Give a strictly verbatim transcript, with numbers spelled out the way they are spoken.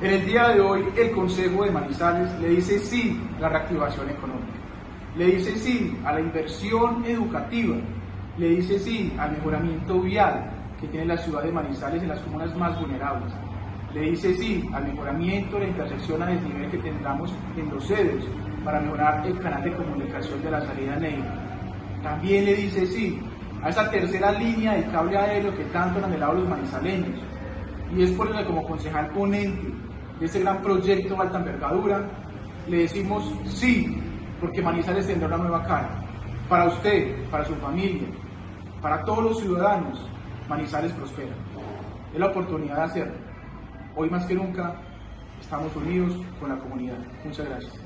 En el día de hoy, el Consejo de Manizales le dice sí a la reactivación económica, le dice sí a la inversión educativa, le dice sí al mejoramiento vial que tiene la ciudad de Manizales en las comunas más vulnerables, le dice sí al mejoramiento de la intersección a desnivel que tendremos en los sedes para mejorar el canal de comunicación de la salida Neiva. También le dice sí a esa tercera línea del cable aéreo que tanto han anhelado los manizaleños. Y es por eso que como concejal ponente de este gran proyecto de alta envergadura, le decimos sí, porque Manizales tendrá una nueva cara. Para usted, para su familia, para todos los ciudadanos, Manizales prospera. Es la oportunidad de hacerlo. Hoy más que nunca estamos unidos con la comunidad. Muchas gracias.